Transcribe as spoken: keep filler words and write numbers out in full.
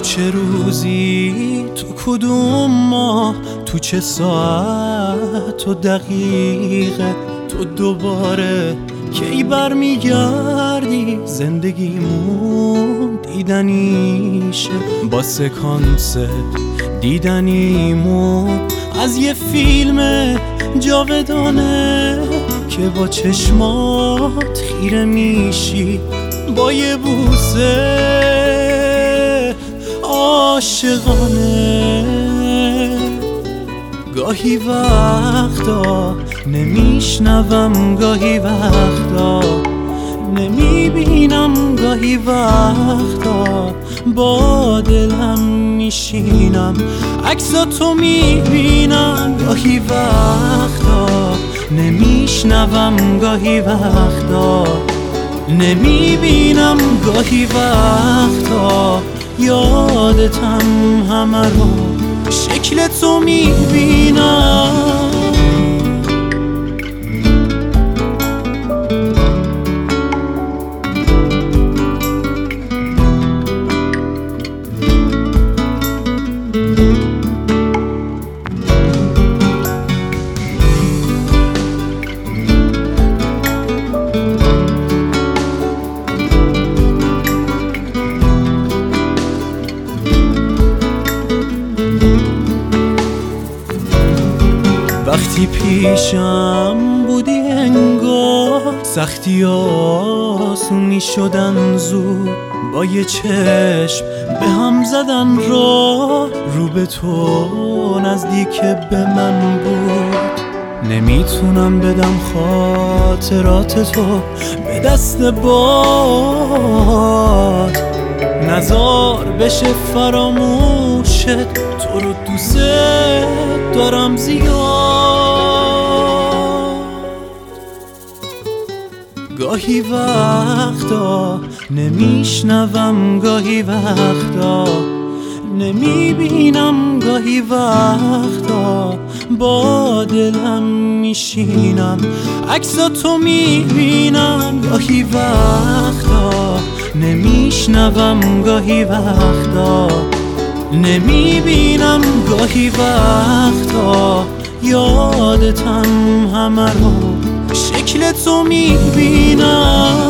چه روزی، تو کدوم ماه، تو چه ساعت و دقیقه تو دوباره کی برمیگردی؟ زندگیمون دیدنیشه با سکانس دیدنیمون از یه فیلم جاودانه که با چشمات خیره میشی با یه بوسه عاشقانه. گاهی وقتا نمیشنوم، گاهی وقتا نمیبینم، گاهی وقتا با دلم میشینم عکساتو میبینم. گاهی وقتا نمیشنوم، گاهی وقتا نمیبینم، گاهی وقتا یادتم همه رو شکل تو میبینم. وقتی پیشم بودی انگار سختی آسون می شدن زود، با یه چشم به هم زدن راه رو به تو نزدیک به من بود. نمیتونم بدم خاطرات تو به دست باد، نزار بشه فراموشت، تو رو دوست دارم زیاد. گاهی وقتا نمیشنوم، گاهی وقتا نمیبینم، گاهی وقتا با دلم میشینم عکساتو میبینم. گاهی وقتا نمیشنوم، گاهی وقتا نمیبینم، گاهی وقتا یادتم همه رو شکل تو میبینم.